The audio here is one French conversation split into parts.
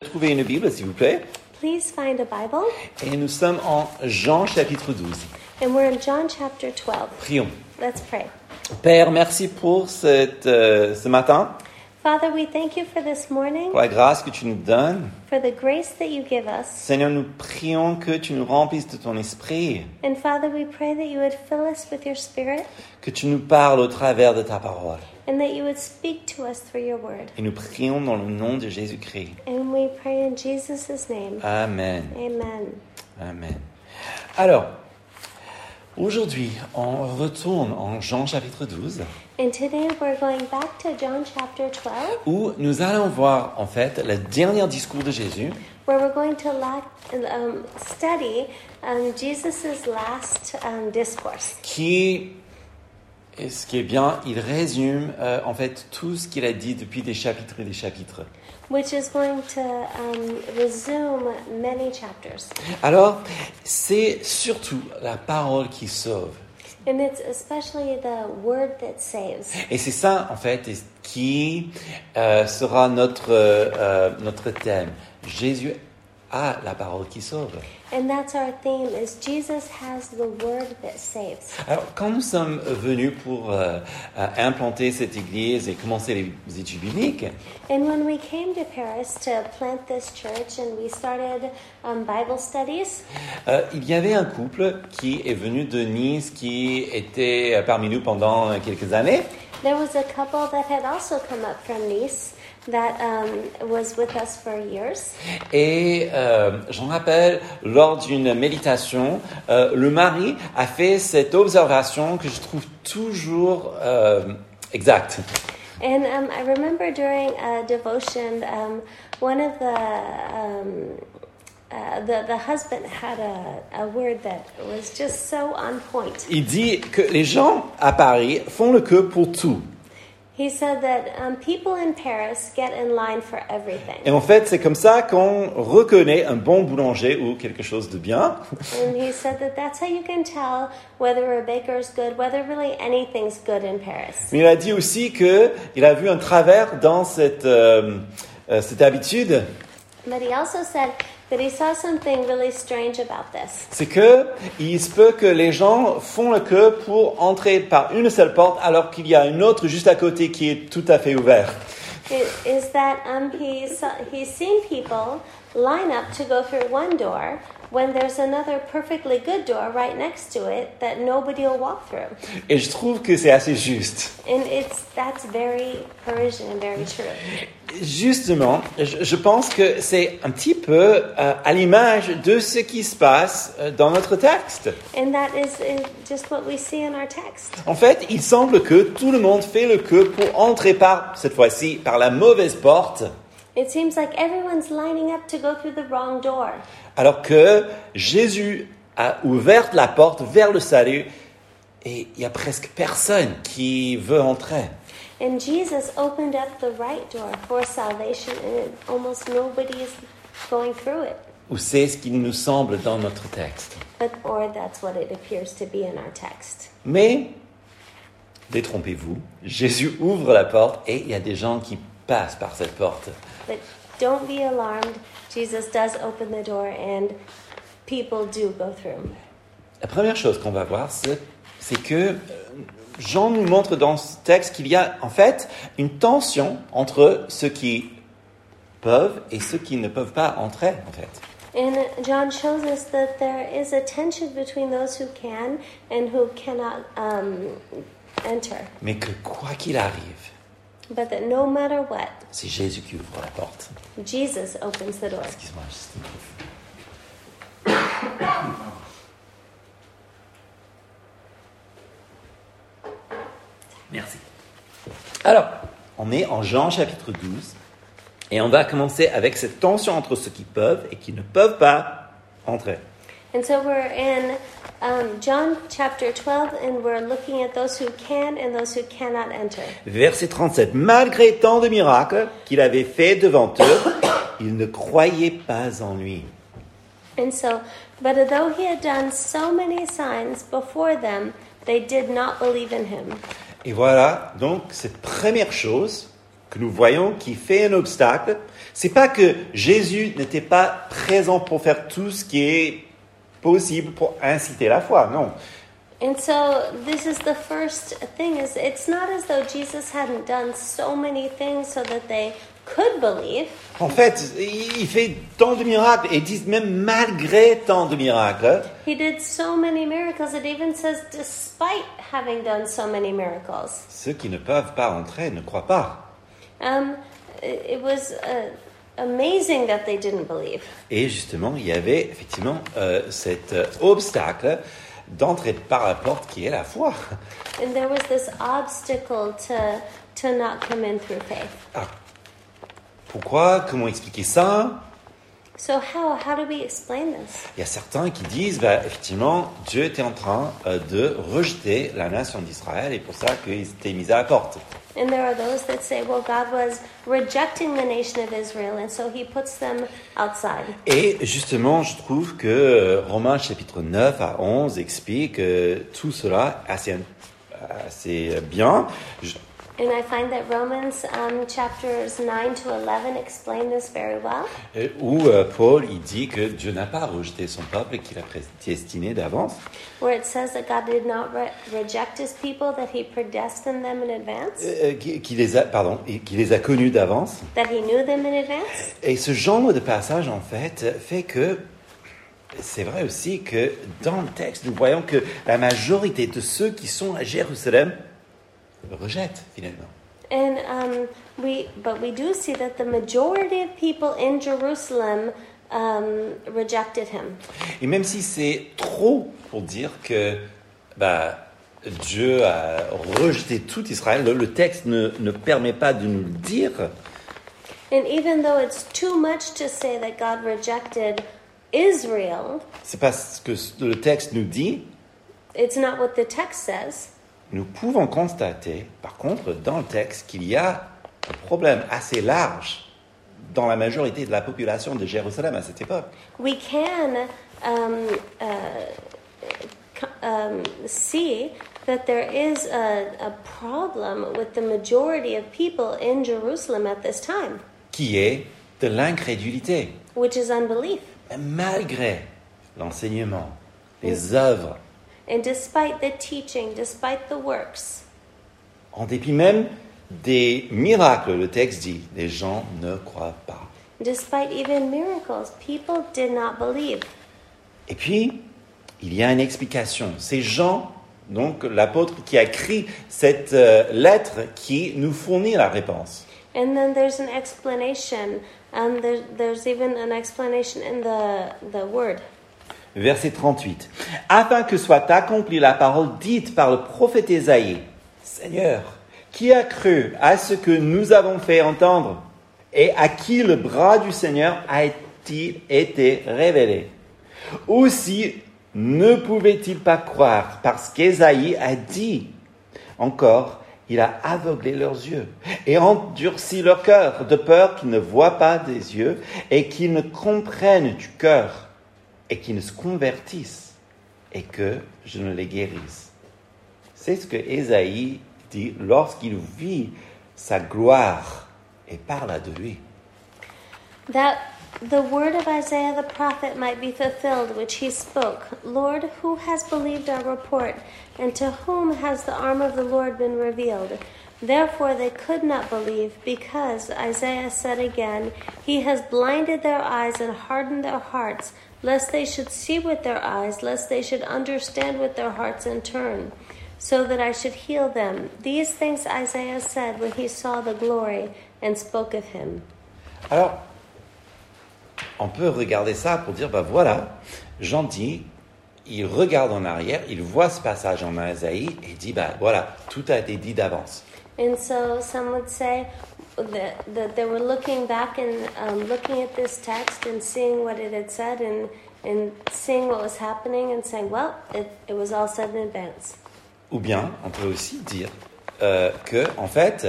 trouver une Bible, s'il vous plaît. Please find a Bible. Et nous sommes en Jean chapitre 12. And we're in John chapter 12. Prions. Let's pray. Père, merci pour ce matin, Father, we thank you for this morning, pour la grâce que tu nous donnes. for the grace that you give us. Seigneur, nous prions que tu nous remplisses de ton esprit, And Father, we pray that you would fill us with your Spirit que tu nous parles au travers de ta parole. and that you would speak to us through your word. Et nous prions dans le nom de Jésus-Christ. And we pray in Jesus' name. Amen. Amen. Amen. Alors, aujourd'hui, on retourne en Jean chapitre 12, And today we're going back to John chapter 12, où nous allons voir en fait le dernier discours de Jésus, where we're going to study Jesus' last discourse. qui, et ce qui est bien, il résume en fait tout ce qu'il a dit depuis des chapitres et des chapitres. Which is going to resume many chapters. Alors, c'est surtout la parole qui sauve. And it's especially the word that saves. Et c'est ça, en fait, qui sera notre thème. Jésus a la parole qui sauve. And that's our theme, is Jesus has the word that saves. Alors, quand nous sommes venus pour implanter cette église et commencer les études bibliques, And when we came to Paris to plant this church and we started Bible studies, il y avait un couple qui est venu de Nice, qui était parmi nous pendant quelques années. there was a couple that had also come up from Nice that was with us for years. Et j'en rappelle, lors d'une méditation, le mari a fait cette observation que je trouve toujours exacte. And I remember during a devotion, one of the husband had a word that was just so on point. Il dit que les gens à Paris font le queue pour tout. He said that people in Paris get in line for everything. Et en fait, c'est comme ça qu'on reconnaît un bon boulanger ou quelque chose de bien. And he said that that's how you can tell whether a baker's good, whether really anything's good in Paris. Mais il a dit aussi qu'il a vu un travers dans cette habitude. But he also said that he saw something really strange about this. C'est que il se peut que les gens font le queue pour entrer par une seule porte alors qu'il y a une autre juste à côté qui est tout à fait ouverte. It is that he's seen people line up to go through one door when there's another perfectly good door right next to it that nobody will walk through. Et je trouve que c'est assez juste. And that's very Parisian and very true. Justement, je pense que c'est un petit peu à l'image de ce qui se passe dans notre texte. And that is just what we see in our text. En fait, il semble que tout le monde fait le queue pour entrer cette fois-ci, par la mauvaise porte, It seems like everyone's lining up to go through the wrong door. alors que Jésus a ouvert la porte vers le salut et il y a presque personne qui veut entrer. And Jesus opened up the right door for salvation, and almost nobody is going through it. Ou c'est ce qu'il nous semble dans notre texte. Or that's what it appears to be in our text. Mais, détrompez-vous, Jésus ouvre la porte et il y a des gens qui passent par cette porte. But don't be alarmed. Jesus does open the door and people do go through. La première chose qu'on va voir, c'est que Jean nous montre dans ce texte qu'il y a en fait une tension entre ceux qui peuvent et ceux qui ne peuvent pas entrer, en fait. And John shows us that there is a tension between those who can and who cannot enter. Mais que quoi qu'il arrive, But that no matter what, c'est Jésus qui ouvre la porte. Jesus opens the door. Excuse-moi, juste un peu. Merci. Alors, on est en Jean chapitre 12 et on va commencer avec cette tension entre ceux qui peuvent et qui ne peuvent pas entrer. And so we're in John chapter 12 and we're looking at those who can and those who cannot enter. Verset 37. Malgré tant de miracles qu'il avait fait devant eux, ils ne croyaient pas en lui. And so, but though he had done so many signs before them, they did not believe in him. Et voilà, donc, cette première chose que nous voyons qui fait un obstacle, C'est pas que Jésus n'était pas présent pour faire tout ce qui est possible pour inciter la foi, non. And so this is the first thing, is it's not as though Jesus hadn't done so many things so that they could believe. En fait, il fait tant de miracles, et disent même malgré tant de miracles. He did so many miracles. It even says despite having done so many miracles. Ceux qui ne peuvent pas entrer ne croient pas. It was amazing that they didn't believe. Et justement, il y avait effectivement cet obstacle d'entrer par la porte qui est la foi. And there was this obstacle to not come in through faith. Ah. Pourquoi? Comment expliquer ça? So how do we explain this? Il y a certains qui disent, effectivement, Dieu était en train de rejeter la nation d'Israël et pour ça qu'ils étaient mis à la porte. And there are those that say, well, God was rejecting the nation of Israel, and so he puts them outside. Et justement, je trouve que Romains chapitre 9 à 11 explique tout cela assez bien. And I find that Romans chapters 9 to 11 explain this very well. Où Paul, il dit que Dieu n'a pas rejeté son peuple et qu'il a prédestiné d'avance. Where it says that God did not reject his people, that he predestined them in advance. Qu'il les a connus d'avance. That he knew them in advance. Et ce genre de passage, en fait que c'est vrai aussi que dans le texte, nous voyons que la majorité de ceux qui sont à Jérusalem rejettent finalement. And we do see that the majority of people in Jerusalem rejected him. Et même si c'est trop pour dire que Dieu a rejeté tout Israël, le texte ne permet pas de nous le dire. And even though it's too much to say that God rejected Israel, c'est pas ce que le texte nous dit. It's not what the text says. Nous pouvons constater, par contre, dans le texte, qu'il y a un problème assez large dans la majorité de la population de Jérusalem à cette époque. We can see that there is a problem with the majority of people in Jerusalem at this time. Qui est de l'incrédulité. Which is unbelief. Malgré l'enseignement, les œuvres, and despite the teaching, despite the works, en dépit même des miracles, le texte dit, les gens ne croient pas. Despite even miracles, people did not believe. Et puis, il y a une explication. C'est Jean, donc l'apôtre qui a écrit cette lettre, qui nous fournit la réponse. And then there's an explanation. There's even an explanation in the word. Verset 38. Afin que soit accomplie la parole dite par le prophète Ésaïe. Seigneur, qui a cru à ce que nous avons fait entendre et à qui le bras du Seigneur a-t-il été révélé? Aussi ne pouvait-il pas croire parce qu'Ésaïe a dit encore, il a aveuglé leurs yeux et endurci leur cœur de peur qu'ils ne voient pas des yeux et qu'ils ne comprennent du cœur et qu'ils ne se convertissent et que je ne les guérisse. C'est ce que Ésaïe dit lorsqu'il vit sa gloire et parla de lui. That the word of Isaiah the prophet might be fulfilled, which he spoke. Lord, who has believed our report, and to whom has the arm of the Lord been revealed? Therefore they could not believe, because Isaiah said again, He has blinded their eyes and hardened their hearts, lest they should see with their eyes, lest they should understand with their hearts and turn, so that I should heal them. These things Isaiah said when he saw the glory and spoke of him. Alors, on peut regarder ça pour dire, voilà, Jean dit, il regarde en arrière, il voit ce passage en Isaïe et dit, voilà, tout a été dit d'avance. And so some would say that they were looking back and looking at this text and seeing what it had said and seeing what was happening and saying, well, it was all said in advance. Ou bien, on peut aussi dire que, en fait,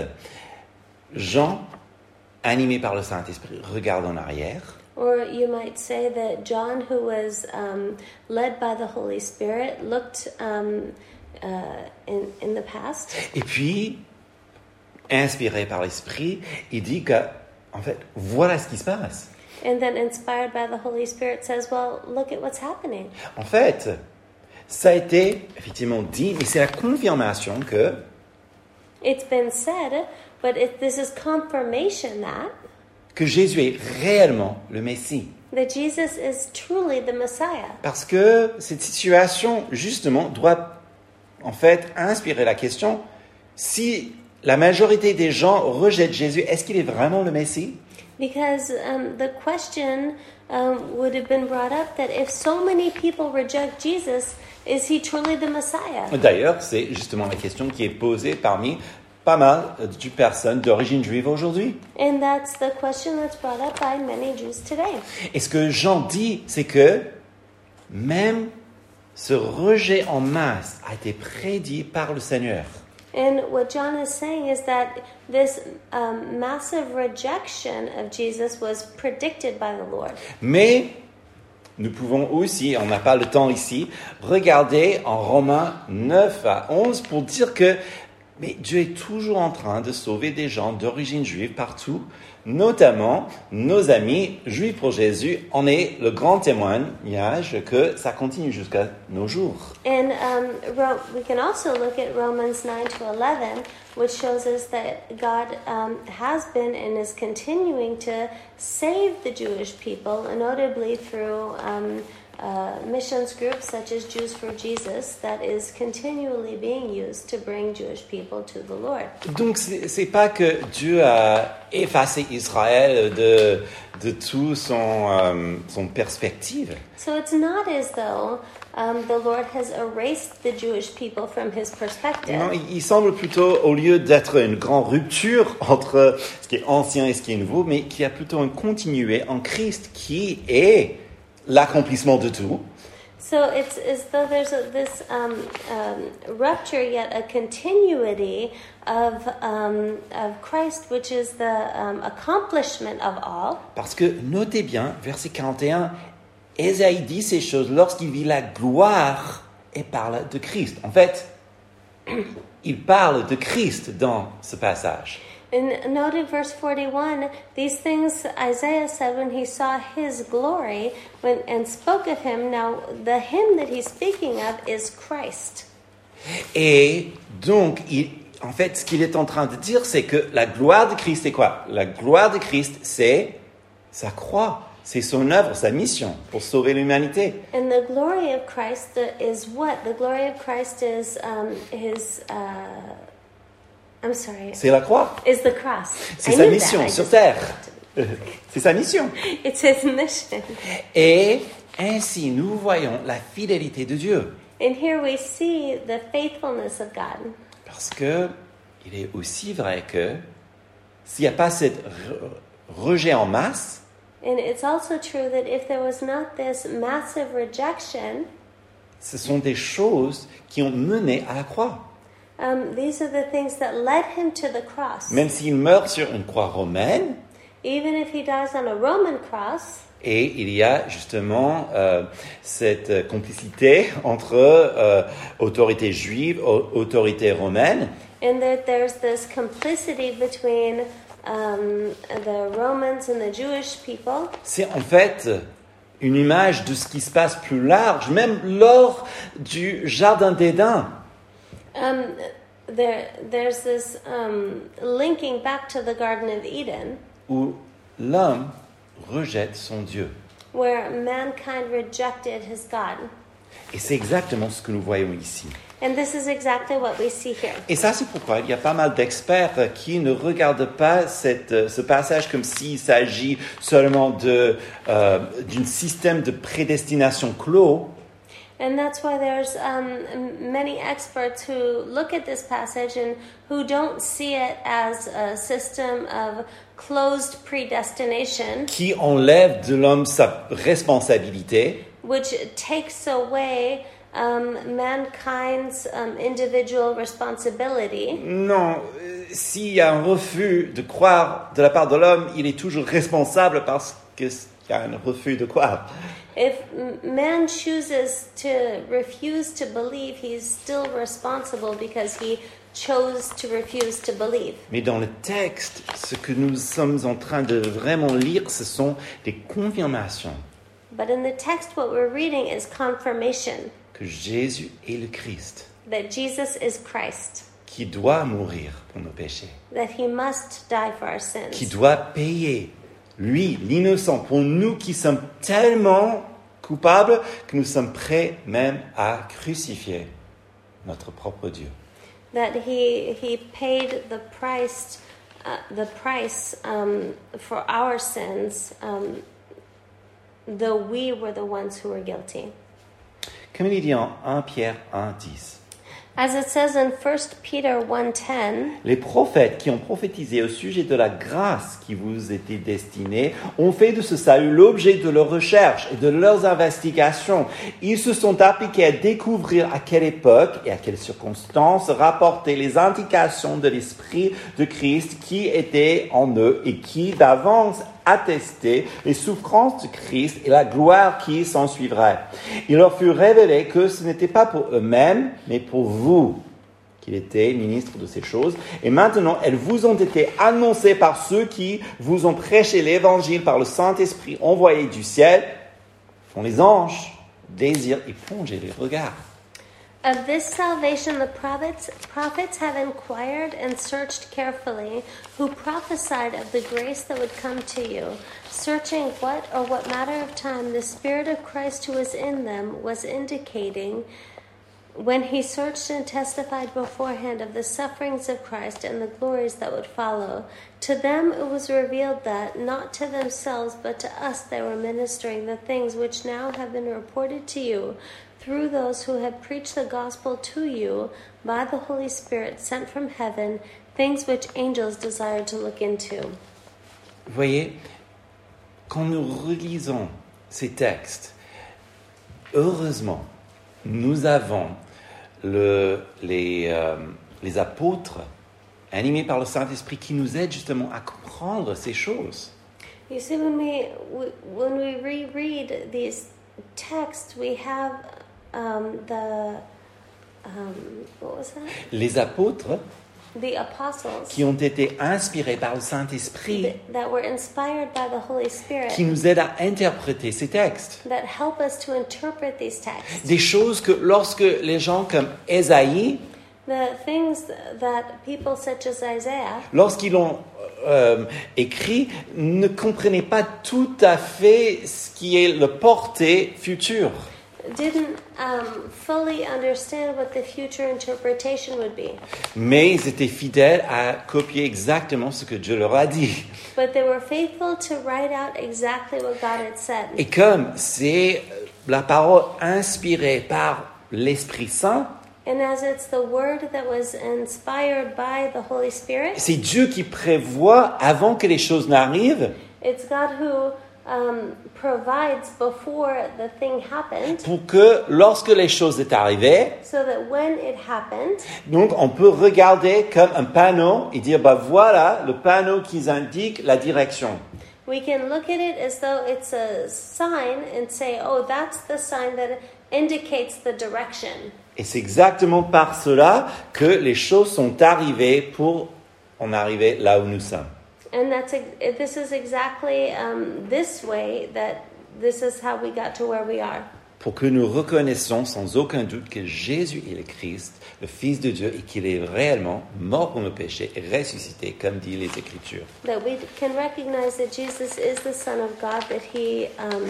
Jean, animé par le Saint-Esprit, regarde en arrière. Or you might say that John, who was led by the Holy Spirit, looked in the past. Et puis, inspiré par l'Esprit, il dit que en fait, voilà ce qui se passe. And then, inspired by the Holy Spirit, says, well, look at what's happening. En fait, ça a été effectivement dit, mais c'est la confirmation que It's been said, but this is confirmation que Jésus est réellement le Messie. that Jesus is truly the Messiah. Parce que cette situation, justement, doit en fait inspirer la question, si la majorité des gens rejettent Jésus, est-ce qu'il est vraiment le Messie? Because the question would have been brought up that if so many people reject Jesus, is he truly the Messiah? D'ailleurs, c'est justement la question qui est posée parmi pas mal de personnes d'origine juive aujourd'hui. And that's the question that's brought up by many Jews today. Et ce que Jean dit, c'est que même ce rejet en masse a été prédit par le Seigneur. And what John is saying is that this massive rejection of Jesus was predicted by the Lord. Mais nous pouvons aussi, on n'a pas le temps ici, regarder en Romains 9 à 11 pour dire que mais Dieu est toujours en train de sauver des gens d'origine juive partout, notamment nos amis juifs pour Jésus. On est le grand témoignage que ça continue jusqu'à nos jours. And we can also look at Romans 9 to 11, which shows us that God has been and is continuing to save the Jewish people, notably through missions groups such as Jews for Jesus, that is continually being used to bring Jewish people to the Lord. Donc c'est pas que Dieu a effacé Israël de tout son perspective. So it's not as though the Lord has erased the Jewish people from his perspective. Non, il semble plutôt, au lieu d'être une grande rupture entre ce qui est ancien et ce qui est nouveau, mais qu'il y a plutôt une continuité en Christ qui est l'accomplissement de tout. So it's as though there's this rupture, yet a continuity of Christ, which is the accomplishment of all. Parce que, notez bien, verset 41, Ésaïe dit ces choses lorsqu'il vit la gloire et parle de Christ. En fait, il parle de Christ dans ce passage. And note in verse 41, these things Isaiah said when he saw his glory and spoke of him. Now, the him that he's speaking of is Christ. Et donc, en fait, ce qu'il est en train de dire, c'est que la gloire de Christ, c'est quoi? La gloire de Christ, c'est sa croix. C'est son œuvre, sa mission pour sauver l'humanité. And the glory of Christ is what? The glory of Christ is his... I'm sorry. C'est la croix. Is the cross. C'est sa mission sur terre. C'est sa mission. It's his mission. Et ainsi, nous voyons la fidélité de Dieu. And here we see the faithfulness of God. Parce que il est aussi vrai que s'il n'y a pas cet rejet en masse, And it's also true that if there was not this massive rejection, ce sont des choses qui ont mené à la croix. These are the things that led him to the cross. Même s'il meurt sur une croix romaine, Even if he dies on a Roman cross, et il y a justement cette complicité entre autorité juive, autorité romaine, and that there's this complicity between the Romans and the Jewish people. c'est en fait une image de ce qui se passe plus large, même lors du Jardin d'Éden. There's this linking back to the Garden of Eden, Où l'homme rejette son Dieu. where mankind rejected his God. Et c'est exactement ce que nous voyons ici. And this is exactly what we see here. Et ça, c'est pourquoi il y a pas mal d'experts qui ne regardent pas ce passage comme s'il s'agit seulement d'un système de prédestination clos. And that's why there's many experts who look at this passage and who don't see it as a system of closed predestination, Qui enlève de l'homme sa responsabilité, which takes away mankind's individual responsibility. non, s'il y a un refus de croire de la part de l'homme, il est toujours responsable parce qu'il y a un refus de croire. If man chooses to refuse to believe, he's still responsible because he chose to refuse to believe. Mais dans le texte, ce que nous sommes en train de vraiment lire, ce sont des confirmations But in the text, what we're reading is confirmation que Jésus est le Christ, that Jesus is Christ, qui doit mourir pour nos péchés, that he must die for our qui sins, doit payer, lui, l'innocent, pour nous qui sommes tellement coupables que nous sommes prêts même à crucifier notre propre Dieu. that he paid the price for our sins, though we were the ones who were guilty. Comme il est dit en 1 Pierre 1,10. As it says in 1 Peter 1:10, Les prophètes qui ont prophétisé au sujet de la grâce qui vous était destinée ont fait de ce salut l'objet de leurs recherches et de leurs investigations. Ils se sont appliqués à découvrir à quelle époque et à quelles circonstances rapportaient les indications de l'Esprit de Christ qui était en eux et qui d'avance attestait les souffrances de Christ et la gloire qui s'en suivrait. Il leur fut révélé que ce n'était pas pour eux-mêmes, mais pour vous qu'il était ministre de ces choses. Et maintenant, elles vous ont été annoncées par ceux qui vous ont prêché l'Évangile par le Saint-Esprit envoyé du ciel, dont les anges désirent y plonger les regards. of this salvation the prophets have inquired and searched carefully, who prophesied of the grace that would come to you, searching what matter of time the Spirit of Christ who was in them was indicating when he searched and testified beforehand of the sufferings of Christ and the glories that would follow. To them it was revealed that, not to themselves, but to us they were ministering the things which now have been reported to you, through those who have preached the gospel to you by the Holy Spirit sent from heaven, things which angels desire to look into. Vous voyez, quand nous relisons ces textes, heureusement, nous avons les apôtres animés par le Saint-Esprit qui nous aident justement à comprendre ces choses. You see, when we reread these texts, we have what was that? Les apôtres The apostles qui ont été inspirés par le Saint-Esprit, that were inspired by the Holy Spirit, qui nous aident à interpréter ces textes. that help us to interpret these texts. Des choses que lorsque les gens comme Ésaïe, The things that people such as Isaiah, lorsqu'ils l'ont écrit, ne comprenaient pas tout à fait ce qui est le portée future. didn't fully understand what the future interpretation would be. Mais ils étaient fidèles à copier exactement ce que Dieu leur a dit. But they were faithful to write out exactly what God had said. Et comme c'est la parole inspirée par l'Esprit Saint, And as it's the word that was inspired by the Holy Spirit, c'est Dieu qui prévoit avant que les choses n'arrivent it's God who provides before the thing happened, pour que lorsque les choses sont arrivées, so that when it happened, donc on peut regarder comme un panneau et dire bah voilà le panneau qui indique la direction. we can look at it as though it's a sign and say, oh, that's the sign that indicates the direction. Et c'est exactement par cela que les choses sont arrivées pour en arriver là où nous sommes. And this is exactly this way that this is how we got to where we are. Pour que nous reconnaissons sans aucun doute que Jésus est le Christ, le Fils de Dieu, et qu'il est réellement mort pour nos péchés et ressuscité, comme dit les Écritures. That we can recognize that Jesus is the Son of God, that he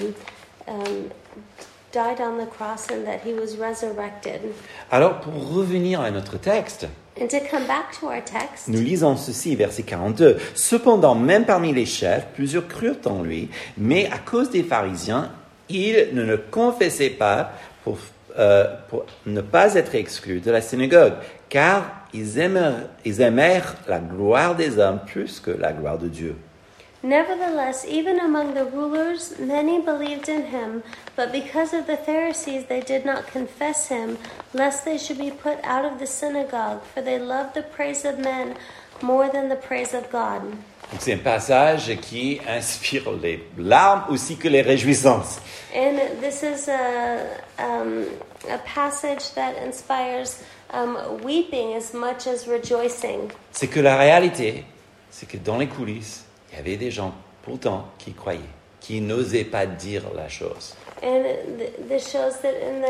died on the cross and that he was resurrected. Alors, pour revenir à notre texte, And to come back to our text, nous lisons ceci, verset 42. « Cependant, même parmi les chefs, plusieurs crurent en lui, mais à cause des pharisiens, ils ne le confessaient pas pour ne pas être exclus de la synagogue, car ils aimèrent la gloire des hommes plus que la gloire de Dieu. » nevertheless, even among the rulers, many believed in him, but because of the Pharisees, they did not confess him, lest they should be put out of the synagogue, for they loved the praise of men more than the praise of God. Donc c'est un passage qui inspire les larmes aussi que les réjouissances. And this is a passage that inspires weeping as much as rejoicing. C'est que la réalité, c'est que dans les coulisses, il y avait des gens pourtant qui croyaient, qui n'osaient pas dire la chose. And this shows that in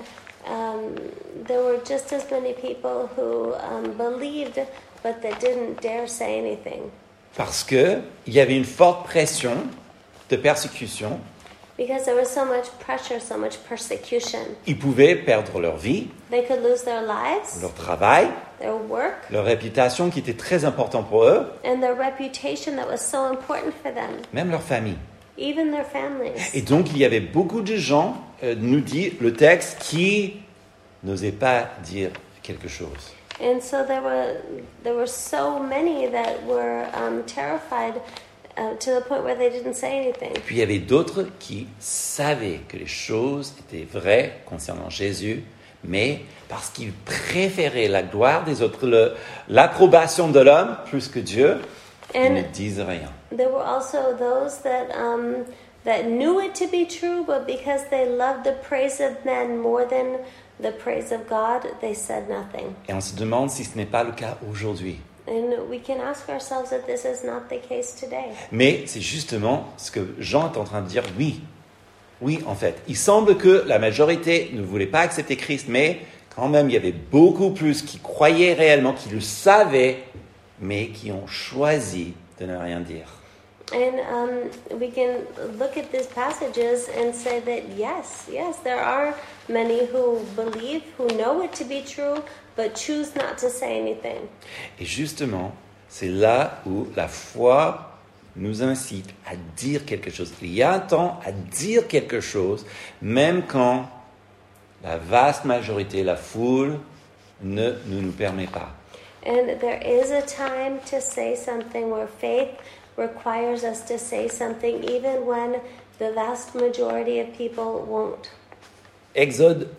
there were just as many people who believed, but that didn't dare say anything. Parce qu'il y avait une forte pression de persécution. Because there was so much pressure, so much persecution. Ils pouvaient perdre leur vie, They could lose their lives, leur travail, their work, leur réputation qui était très important pour eux, and their reputation that was so important for them, même leur famille. even their families. Et donc il y avait beaucoup de gens, nous dit le texte, qui n'osaient pas dire quelque chose. And so there were so many that were terrified to the point where they didn't say anything. Puis il y avait d'autres qui savaient que les choses étaient vraies concernant Jésus, mais parce qu'ils préféraient la gloire des autres, l'approbation de l'homme plus que Dieu, ils ne disent rien. There were also those that knew it to be true, but because they loved the praise of men more than the praise of God, they said nothing. Et on se demande si ce n'est pas le cas aujourd'hui. And we can ask ourselves if this is not the case today. Mais c'est justement ce que Jean est en train de dire, oui. Oui, en fait. Il semble que la majorité ne voulait pas accepter Christ, mais quand même, il y avait beaucoup plus qui croyaient réellement, qui le savaient, mais qui ont choisi de ne rien dire. And we can look at these passages and say that yes, there are many who believe, who know it to be true, but choose not to say anything. Et justement, c'est là où la foi nous incite à dire quelque chose. Il y a un temps à dire quelque chose, même quand la vaste majorité, la foule, ne nous permet pas. And there is a time to say something where faith requires us to say something even when the vast majority of people won't. Exode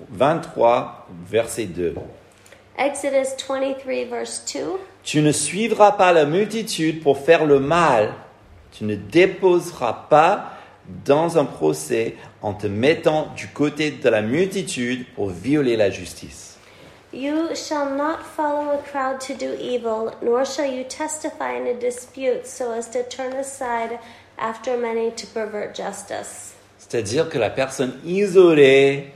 23, verset 2. Exodus 23, verse 2. Tu ne suivras pas la multitude pour faire le mal. Tu ne déposeras pas dans un procès en te mettant du côté de la multitude pour violer la justice. You shall not follow a crowd to do evil, nor shall you testify in a dispute so as to turn aside after many to pervert justice. C'est-à-dire que la personne isolée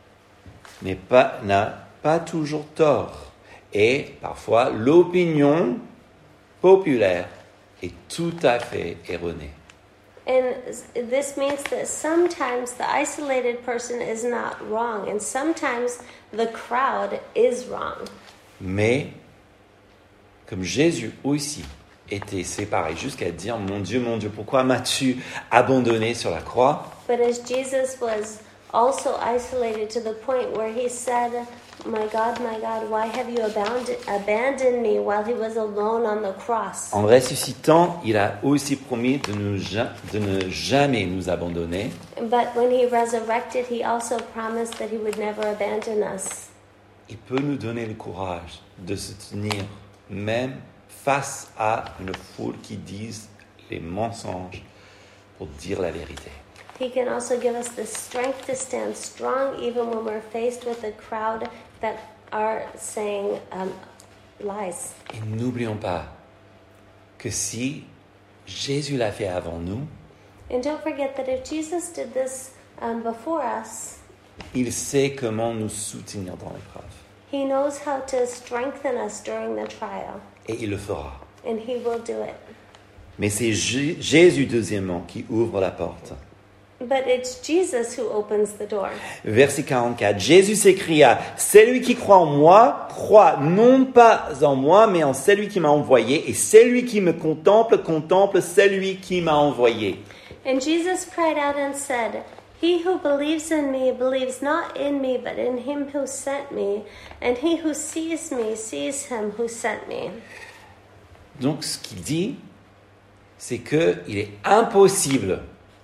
n'a pas toujours tort. Et parfois, l'opinion populaire est tout à fait erronée. And this means that sometimes the isolated person is not wrong, and sometimes the crowd is wrong. Mais, comme Jésus aussi était séparé jusqu'à dire « Mon Dieu, pourquoi m'as-tu abandonné sur la croix ?» But as Jesus was also isolated to the point where he said, my God, why have you abandoned me," while he was alone on the cross. En ressuscitant, il a aussi promis de ne jamais nous abandonner. But when he resurrected, he also promised that he would never abandon us. Il peut nous donner le courage de se tenir même face à une foule qui dise les mensonges pour dire la vérité. He can also give us the strength to stand strong even when we're faced with a crowd that are saying lies. Et n'oublions pas que si Jésus l'a fait avant nous, And don't forget that if Jesus did this before us, il sait comment nous soutenir dans l'épreuve. he knows how to strengthen us during the trial, Et il le fera. and he will do it. Mais c'est Jésus, deuxièmement, qui ouvre la porte. But it's Jesus who opens the door. Verset 44, Jésus s'écria, « Celui qui croit en moi, croit non pas en moi, mais en celui qui m'a envoyé, et celui qui me contemple, contemple celui qui m'a envoyé. » And Jesus cried out and said, "He who believes in me believes not in me, but in him who sent me. And he who sees me sees him who sent me." Donc ce qu'il dit, c'est qu'il est impossible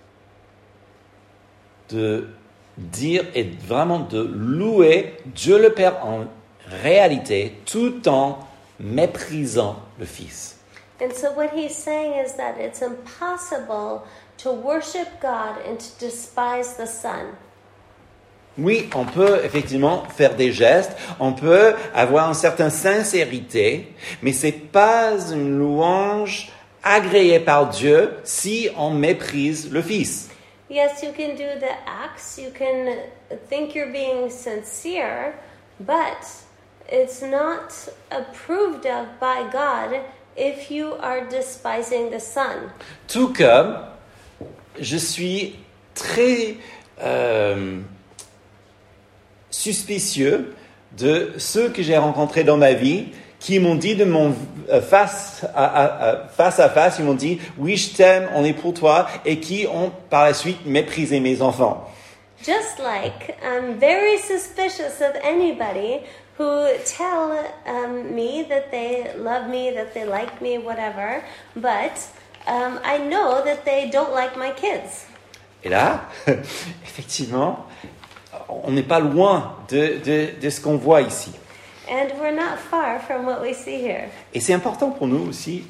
de dire et vraiment de louer Dieu le Père en réalité tout en méprisant le Fils. And so what he's saying is that it's impossible to worship God and to despise the Son. Oui, on peut effectivement faire des gestes, on peut avoir une certaine sincérité, mais c'est pas une louange agréée par Dieu si on méprise le Fils. Yes, you can do the acts, you can think you're being sincere, but it's not approved of by God if you are despising the Son. Tout comme je suis très suspicieux de ceux que j'ai rencontrés dans ma vie qui m'ont dit de mon face à face, ils m'ont dit oui je t'aime, on est pour toi, et qui ont par la suite méprisé mes enfants. Just like I'm very suspicious of anybody who tell me that they love me, that they like me, whatever, but I know that they don't like my kids. Et là, effectivement, on n'est pas loin de ce qu'on voit ici. And we're not far from what we see here. Et c'est important pour nous aussi,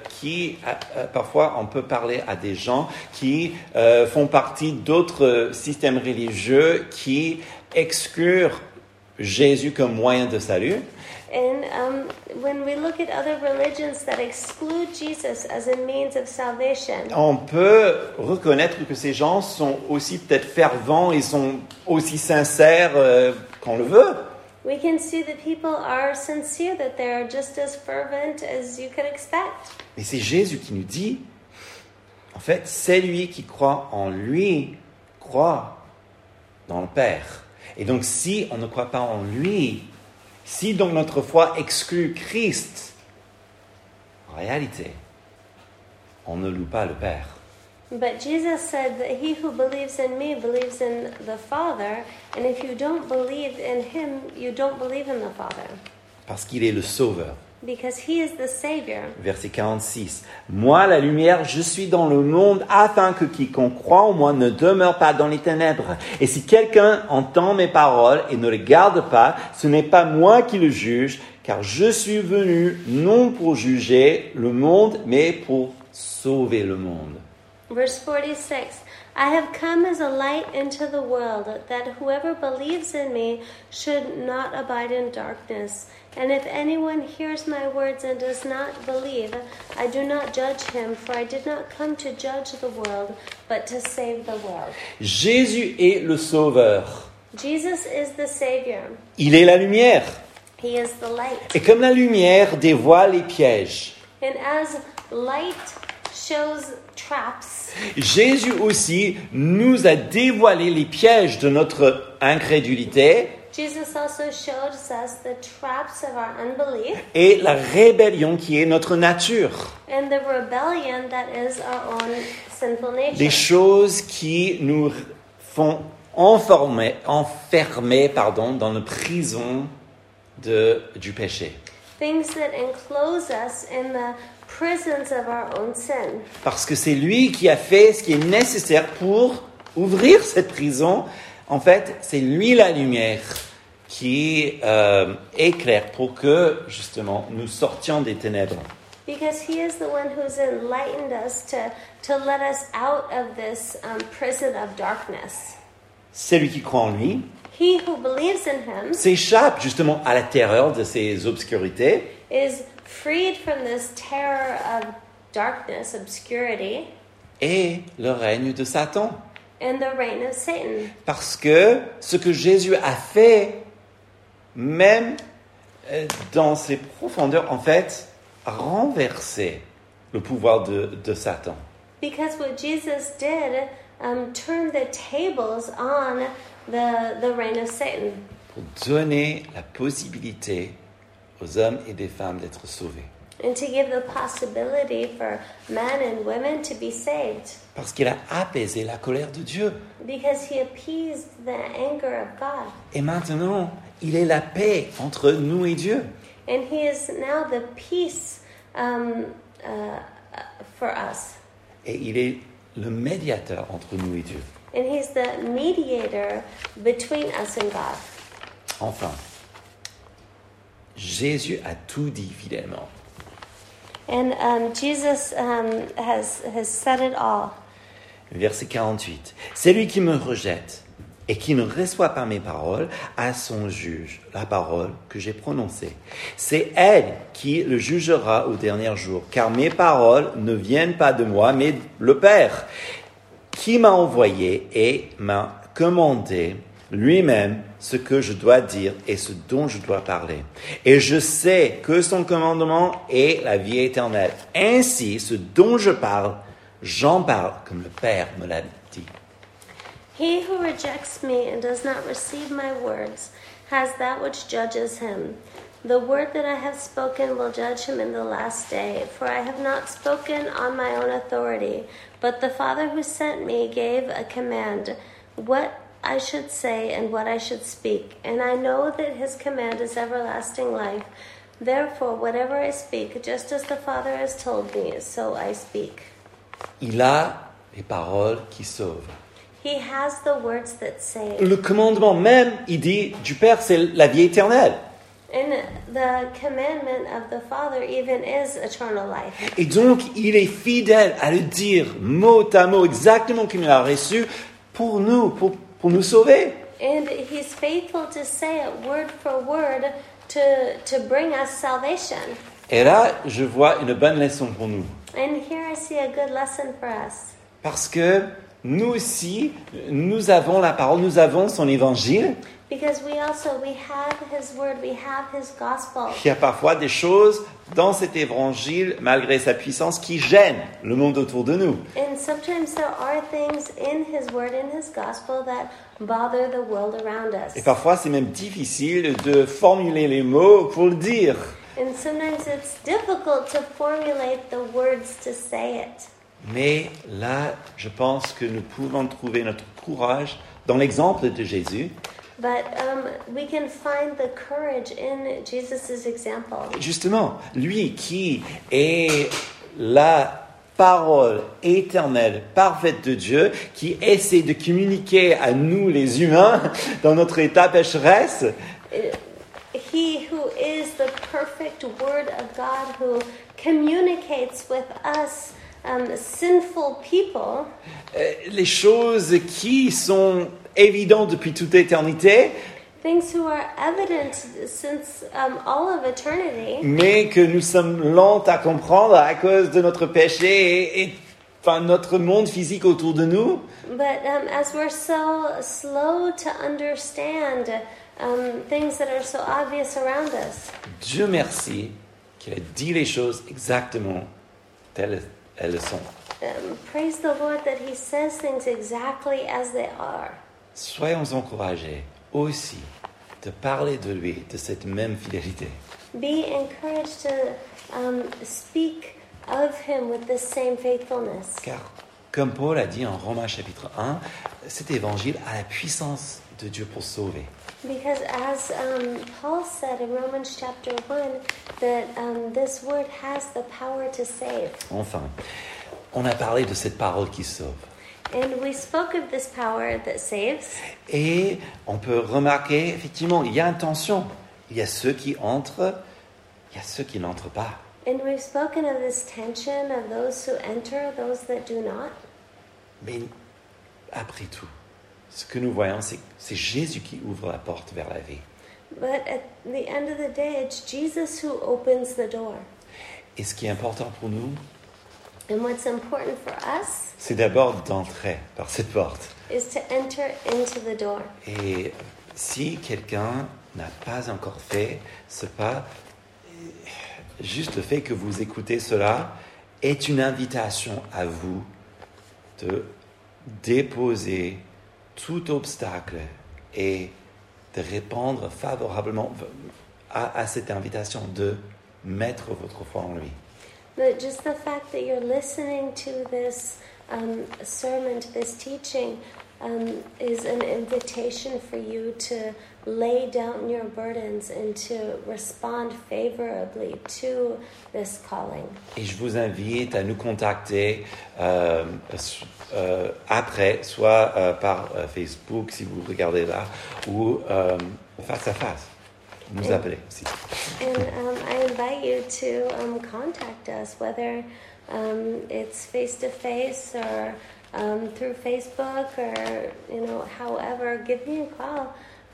parfois on peut parler à des gens qui font partie d'autres systèmes religieux qui excluent Jésus comme moyen de salut. And when we look at other religions that exclude Jesus as a means of salvation, On peut reconnaître que ces gens sont aussi peut-être fervents, ils sont aussi sincères qu'on le veut. we can see that people are sincere, that they are just as fervent as you could expect. Mais c'est Jésus qui nous dit, en fait, c'est lui qui croit en lui, croit dans le Père. Et donc si on ne croit pas en lui, si donc notre foi exclut Christ, en réalité, on ne loue pas le Père. But Jesus said that he who believes in me believes in the Father, and if you don't believe in him, you don't believe in the Father, Parce qu'il est le Sauveur. because he is the Savior. Verset 46. Moi, la lumière, je suis dans le monde afin que quiconque croit en moi ne demeure pas dans les ténèbres. Et si quelqu'un entend mes paroles et ne les garde pas, ce n'est pas moi qui le juge, car je suis venu non pour juger le monde, mais pour sauver le monde. Verse 46, I have come as a light into the world, that whoever believes in me should not abide in darkness. And if anyone hears my words and does not believe, I do not judge him, for I did not come to judge the world, but to save the world. Jésus est le Sauveur. Jesus is the Savior. Il est la lumière. He is the light. Et comme la lumière dévoile les pièges, And as light shows traps, Jésus aussi nous a dévoilé les pièges de notre incrédulité Jesus also showed us the traps of our unbelief et la rébellion qui est notre nature. and the rebellion that is our own sinful nature. Des choses qui nous font enfermer dans la prison du péché. Things that enclose us in the prisons of our own sin. Parce que c'est lui qui a fait ce qui est nécessaire pour ouvrir cette prison. En fait, c'est lui la lumière qui éclaire pour que, justement, nous sortions des ténèbres. Because he is the one who's enlightened us to let us out of this prison of darkness. Celui qui croit en lui He who believes in him s'échappe justement à l'intérieur de ces obscurités is freed from this terror of darkness, obscurity, et le règne de Satan. and the reign of Satan. Parce que ce que Jésus a fait, même dans ses profondeurs, en fait, a renversé le pouvoir de Satan. Because what Jesus did turned the tables on the reign of Satan, Pour donner la possibilité aux hommes et des femmes d'être sauvés. and to give the possibility for men and women to be saved. Parce qu'il a apaisé la colère de Dieu. Because he appeased the anger of God. Et maintenant, il est la paix entre nous et Dieu. And he is now the peace for us. Et il est le médiateur entre nous et Dieu. And he's the mediator between us and God. Enfin, Jésus a tout dit fidèlement. And Jesus has said it all. Verset 48. Celui qui me rejette et qui ne reçoit pas mes paroles a son juge, la parole que j'ai prononcée. C'est elle qui le jugera au dernier jour, car mes paroles ne viennent pas de moi, mais le Père qui m'a envoyé et m'a commandé lui-même ce que je dois dire et ce dont je dois parler. Et je sais que son commandement est la vie éternelle. Ainsi, ce dont je parle, j'en parle comme le Père me l'a dit. He who rejects me and does not receive my words has that which judges him. The word that I have spoken will judge him in the last day, for I have not spoken on my own authority, but the Father who sent me gave a command, what I should say and what I should speak. And I know that his command is everlasting life. Therefore, whatever I speak, just as the Father has told me, so I speak. Il a les paroles qui sauvent. He has the words that save. Le commandement même, il dit, du Père, c'est la vie éternelle. And the commandment of the Father even is eternal life. Et donc, il est fidèle à le dire mot à mot, exactement comme il a reçu, pour nous sauver. And he's faithful to say it word for word to bring us salvation. Et là, je vois une bonne leçon pour nous. And here I see a good lesson for us. Parce que nous aussi, nous avons la parole, nous avons son évangile. Because we have his word, we have his gospel. Il y a parfois des choses dans cet évangile, malgré sa puissance, qui gênent le monde autour de nous. And sometimes there are things in his word, in his gospel, that bother the world around us. Et parfois, c'est même difficile de formuler les mots pour le dire. And sometimes it's difficult to formulate the words to say it. Mais là, je pense que nous pouvons trouver notre courage dans l'exemple de Jésus. But we can find the courage in Jesus' example. Justement, lui qui est la parole éternelle, parfaite de Dieu, qui essaie de communiquer à nous les humains dans notre état pécheresse. He who is the perfect word of God, who communicates with us sinful people. Les choses qui sont évidentes depuis toute éternité, Things who are evident since all of eternity. Mais que nous sommes lents à comprendre à cause de notre péché et notre monde physique autour de nous. But as we're so slow to understand things that are so obvious around us. Dieu merci qu'il a dit les choses exactement telles elles sont. Praise the Lord that He says things exactly as they are. Soyons encouragés aussi de parler de lui, de cette même fidélité. Be encouraged to speak of Him with this same faithfulness. Car, comme Paul a dit en Romains chapitre 1, cet évangile a la puissance de Dieu pour sauver. Because as Paul said in Romans chapter 1, that this word has the power to save. Enfin, on a parlé de cette parole qui sauve. And we spoke of this power that saves. Et on peut remarquer, effectivement, il y a une tension. Il y a ceux qui entrent, il y a ceux qui n'entrent pas. And we've spoken of this tension of those who enter, those that do not. Mais après tout, ce que nous voyons, c'est Jésus qui ouvre la porte vers la vie. But at the end of the day, it's Jesus who opens the door. Et ce qui est important pour nous, And what's important for us c'est d'abord d'entrer par cette porte. is to enter into the door. Et si quelqu'un n'a pas encore fait ce pas, juste le fait que vous écoutez cela est une invitation à vous de déposer tout obstacle et de répondre favorablement à cette invitation de mettre votre foi en lui. But just the fact that you're listening to this sermon, to this teaching, is an invitation for you to lay down your burdens and to respond favorably to this calling. Et je vous invite à nous contacter après, soit par Facebook si vous regardez là, ou face à face. Nous appeler aussi. And I invite you to contact us, whether it's face-to-face or through Facebook or, however. Give me a call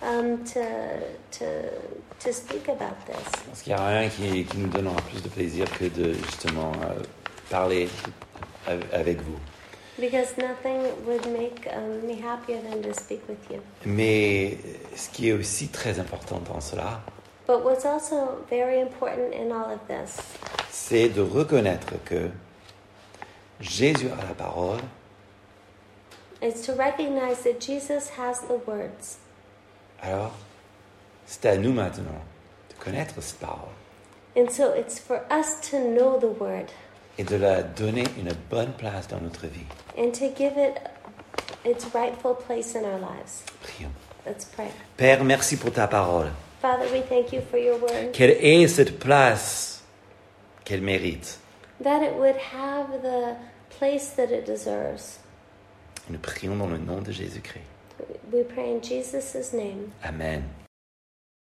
to speak about this. Parce qu'il n'y a rien qui nous donnera plus de plaisir que de justement parler avec vous. Because nothing would make me happier than to speak with you. Mais ce qui est aussi très important dans cela, But what's also very important in all of this c'est de reconnaître que Jésus a la parole is to recognize that Jesus has the words. Alors, c'est à nous maintenant de connaître cette parole And so it's for us to know the word et de la donner une bonne place dans notre vie. and to give it its rightful place in our lives. Prions. Let's pray. Père, merci pour ta parole. Father, we thank you for your word, Quelle est cette place qu'elle mérite? that it would have the place that it deserves. Nous prions dans le nom de Jésus-Christ. We pray in Jesus' name. Amen.